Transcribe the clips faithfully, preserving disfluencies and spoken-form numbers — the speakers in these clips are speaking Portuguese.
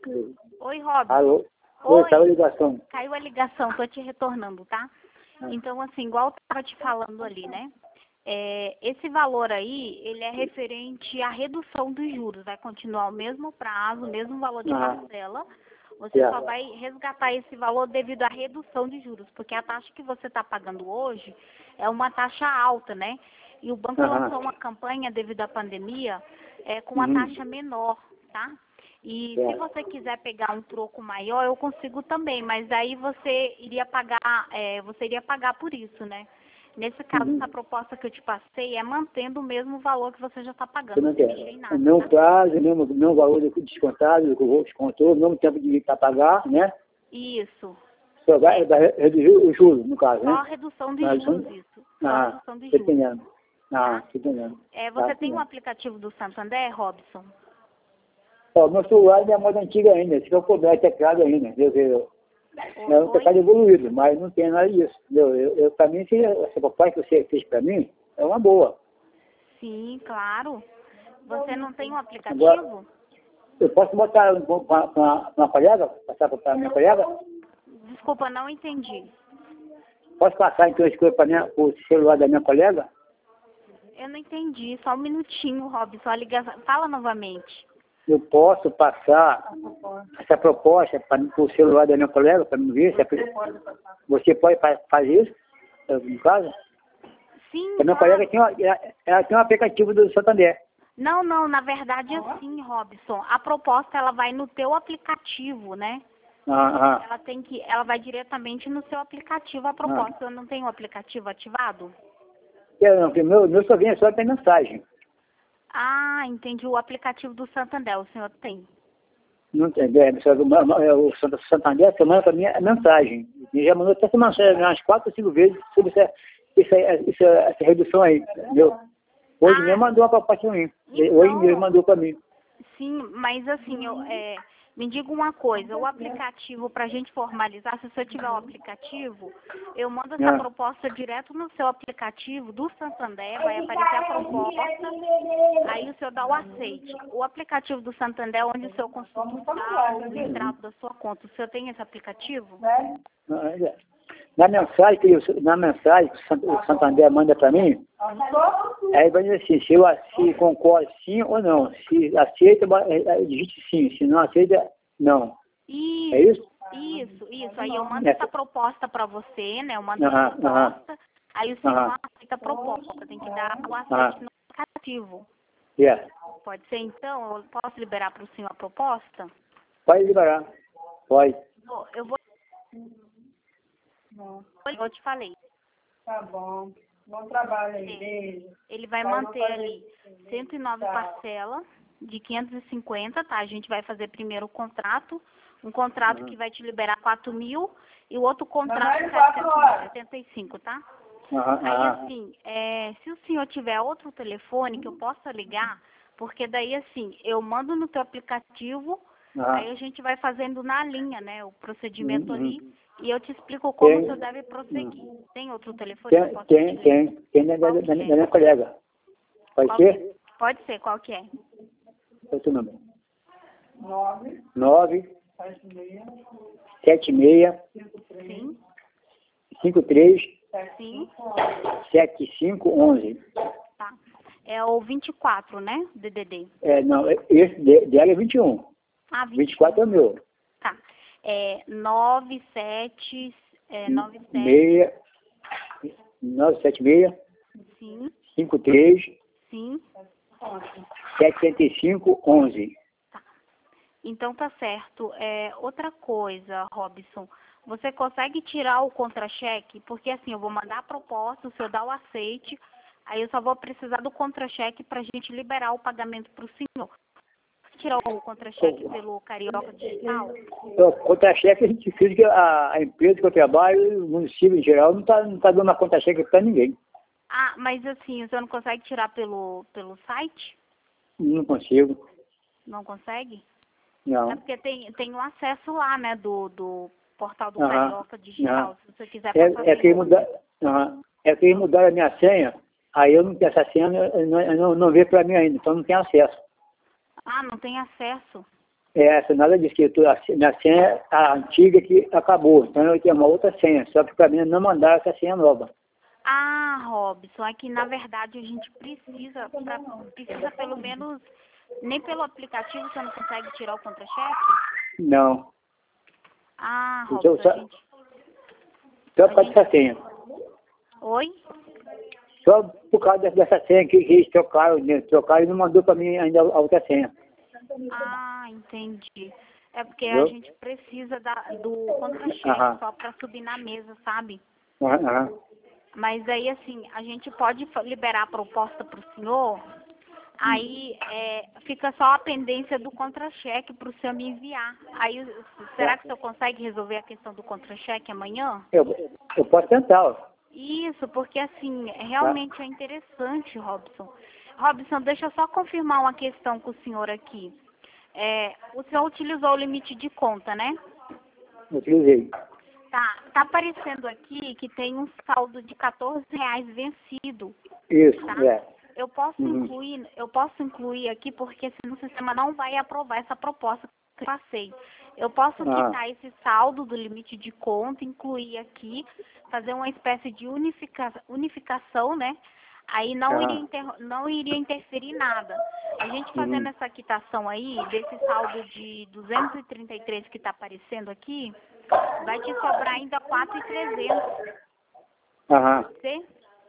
Oi, Robson. Alô? Oi, caiu a ligação. Caiu a ligação, tô te retornando, tá? Então, assim, igual eu tava te falando ali, né? É, esse valor aí, ele é referente à redução dos juros. Vai continuar o mesmo prazo, o mesmo valor de Ah. parcela. Você Yeah. só vai resgatar esse valor devido à redução de juros, porque a taxa que você está pagando hoje é uma taxa alta, né? E o banco Aham. lançou uma campanha devido à pandemia é, com uma Uhum. taxa menor, tá? E Yeah. se você quiser pegar um troco maior, eu consigo também, mas aí você iria pagar, é, você iria pagar por isso, né? Nesse caso, Uhum. essa proposta que eu te passei é mantendo o mesmo valor que você já está Eu pagando, não sem quero. mexer em O nada, mesmo tá? prazo, o mesmo, o mesmo valor descontado, que o descontou, o mesmo tempo de para pagar, né? Isso. Só vai, vai reduzir o juros, no caso, Só né? redução de Mas, juros, isso. Só ah, redução de tô juros. entendendo. Ah, Tá? tô entendendo. É, Tá você tem um entendendo. aplicativo do Santander, Robson? Ó, meu celular é moda antiga ainda, esse que eu cobrar teclado ainda, eu, eu, Oi? é um teclado evoluído, mas não tem nada disso. Eu, eu, eu, para mim, se essa proposta que você fez para mim, é uma boa. Sim, claro. Você não tem um aplicativo? Agora, eu posso botar para uma colega, passar para a minha colega? Desculpa, não entendi. Posso passar então as coisas para o celular da minha colega? Eu não entendi. Só um minutinho, Robson. A ligação... Fala novamente. Eu posso passar essa proposta para o celular da minha colega, para me ver? Se é, você pode fazer isso, no caso? Sim, A minha claro. colega tem, uma, ela, ela tem um aplicativo do Santander. Não, não. Na verdade, assim, Robson. A proposta, ela vai no teu aplicativo, né? Ah, ah, Ela tem que... Ela vai diretamente no seu aplicativo, a proposta. Eu não tenho o aplicativo ativado? eu não, porque meu, meu só vem só tem mensagem. Ah, entendi. O aplicativo do Santander, o senhor tem? Não tem, é, só, o Santander você manda para mim a mensagem. E já mandou até essa mensagem umas quatro ou cinco vezes sobre essa, essa, essa, essa redução aí, entendeu? Hoje Ah, mesmo mandou uma proposta para mim. então, Hoje mesmo mandou para mim. sim, mas assim, eu, é, me diga uma coisa, o aplicativo, para a gente formalizar, se você tiver o aplicativo, eu mando essa Ah. proposta direto no seu aplicativo do Santander, vai aparecer a proposta, aí o senhor dá o aceite. O aplicativo do Santander, onde o senhor consulta o saldo, o extrato da sua conta, o senhor tem esse aplicativo? Na mensagem, que eu, na mensagem que o Santander manda para mim, aí vai dizer assim, se eu se concordo sim ou não. Se aceita, digite sim. Se não aceita, não. Isso, É isso? isso, isso. Aí eu mando Essa- essa proposta para você, né? Eu mando Aham, a proposta, aí o senhor aham. aceita a proposta, tem que dar o Aham. aceite no aplicativo. Yeah. Pode ser então? Eu posso liberar para o senhor a proposta? Pode liberar. Pode. Bom, eu vou. Eu te falei. Tá bom. Bom trabalho aí, beijo. Ele vai Vai, manter vou fazer ali isso. cento e nove Tá. parcelas de quinhentos e cinquenta, tá? A gente vai fazer primeiro o contrato, um contrato que vai te liberar quatro mil e o outro contrato mais de quatro horas. setenta e cinco, tá? Aham, Aí aham. assim, é, se o senhor tiver outro telefone que eu possa ligar, porque daí assim, eu mando no teu aplicativo, Aham. aí a gente vai fazendo na linha, né, o procedimento Uhum, ali, uhum. e eu te explico como Tem. o senhor deve prosseguir. Tem outro telefone que eu Tem, possa tem, te tem. ligar? Tem da, da, Qual da, que da é? minha colega. Pode Qual ser? que- Pode ser, qual que é? Qual é o teu número? Nove, nove sete, meia, sete seis cinco, três, Sim, cinco três sete, sim, cinco, sete cinco onze. tá. É o vinte e quatro, né, D D D? É, não, esse de- dela é vinte e um. Ah, vinte vinte e quatro é o meu. Tá. É nove sete, é nove sete, Meia, nove sete seis, sim, cinco três, sim. setenta e cinco, onze. Então tá certo. É, outra coisa, Robson, você consegue tirar o contra-cheque? Porque assim, eu vou mandar a proposta, o senhor dá o aceite, aí eu só vou precisar do contra-cheque para a gente liberar o pagamento para o senhor. Tirar o contra-cheque pelo Carioca Digital? Então, contra-cheque a gente fez que a, a empresa que eu trabalho, o município em geral, não está não tá dando uma contra-cheque para ninguém. Ah, mas assim, o senhor não consegue tirar pelo, pelo site? Não consigo. Não consegue? Não. É porque tem, tem um acesso lá, né, do, do portal do Aham, Carioca Digital, aham. se você quiser É, passar é que pelo... mudar, aham. É que mudaram a minha senha, aí eu não tenho essa senha, eu não, eu não, não veio para mim ainda, então não tenho acesso. Ah, não tem acesso. É essa, nada disso, que eu tô, a, minha senha, a antiga que acabou, então eu tenho uma outra senha, só que para mim não mandar essa senha nova. Ah, Robson, é que na verdade a gente precisa, pra, precisa pelo menos, nem pelo aplicativo você não consegue tirar o contra-cheque? Não. Ah, Então, Robson, só, a gente... só a por causa gente... dessa senha. Oi? Só por causa dessa senha que, que eles trocaram, né? Trocaram e não mandou para mim ainda a outra senha. Ah, entendi. É porque a Entendeu? gente precisa da, do contra-cheque Aham. só para subir na mesa, sabe? Aham, aham. Mas aí, assim, a gente pode fa- liberar a proposta para o senhor, aí é, fica só a pendência do contra-cheque para o senhor me enviar. Aí, será que o senhor consegue resolver a questão do contra-cheque amanhã? Eu, eu posso tentar, ó. Isso, porque assim, realmente é interessante, Robson. Robson, deixa eu só confirmar uma questão com o senhor aqui. É, o senhor utilizou o limite de conta, né? Utilizei. Tá, tá aparecendo aqui que tem um saldo de quatorze reais vencido, Isso, tá? é. Eu posso Uhum. incluir, eu posso incluir aqui porque senão o sistema não vai aprovar essa proposta que eu passei. Eu posso Ah. quitar esse saldo do limite de conta, incluir aqui, fazer uma espécie de unifica, unificação, né? Aí não Ah. iria, inter, não iria interferir nada. A gente fazendo Uhum. essa quitação aí, desse saldo de duzentos e trinta e três que está aparecendo aqui, vai te sobrar ainda quatro mil e trezentos. Aham. Você?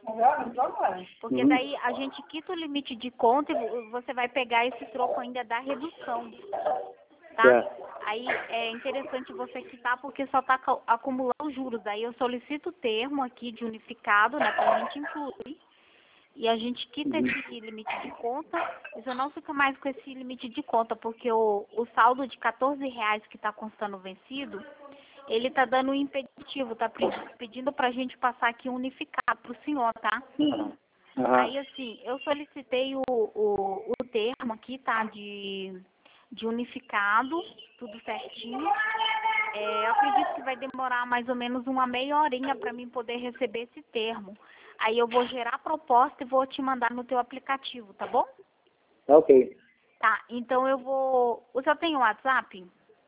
Uhum. Porque Uhum. daí a gente quita o limite de conta e vo- você vai pegar esse troco ainda da redução, tá? É. Aí é interessante você quitar porque só está acumulando juros. Aí eu solicito o termo aqui de unificado, né, pra gente incluir. E a gente quita Uhum. esse limite de conta, você não fica mais com esse limite de conta, porque o, o saldo de quatorze reais que está constando vencido, ele está dando um impeditivo, está pedindo para a gente passar aqui um unificado para o senhor, tá? Aham. Aham. Aí, assim, eu solicitei o, o, o termo aqui, tá? De, de unificado, tudo certinho. É, eu acredito que vai demorar mais ou menos uma meia horinha para mim poder receber esse termo. Aí eu vou gerar a proposta e vou te mandar no teu aplicativo, tá bom? Tá ok. Tá, então eu vou... O senhor tem o WhatsApp?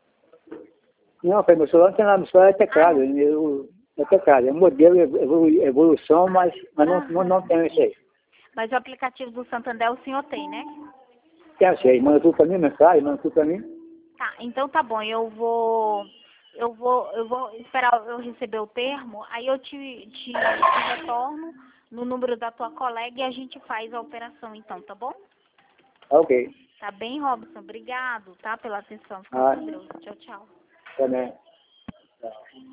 Não, pai, meu celular não tem nada, meu celular é teclado. Ah, Eu, é teclado, é modelo, evolu, evolução, mas, mas não, não, aham. não tenho isso aí. Mas o aplicativo do Santander o senhor tem, né? Tem isso aí, manda tudo pra mim, mensagem, manda tudo pra mim. Tá, então tá bom, eu vou... Eu vou, eu vou esperar eu receber o termo, aí eu te, te, te retorno no número da tua colega e a gente faz a operação então, tá bom? Tá ok. Tá bem, Robson? Obrigado, tá, pela atenção. Fica Ah, com Deus. Tchau, tchau. também.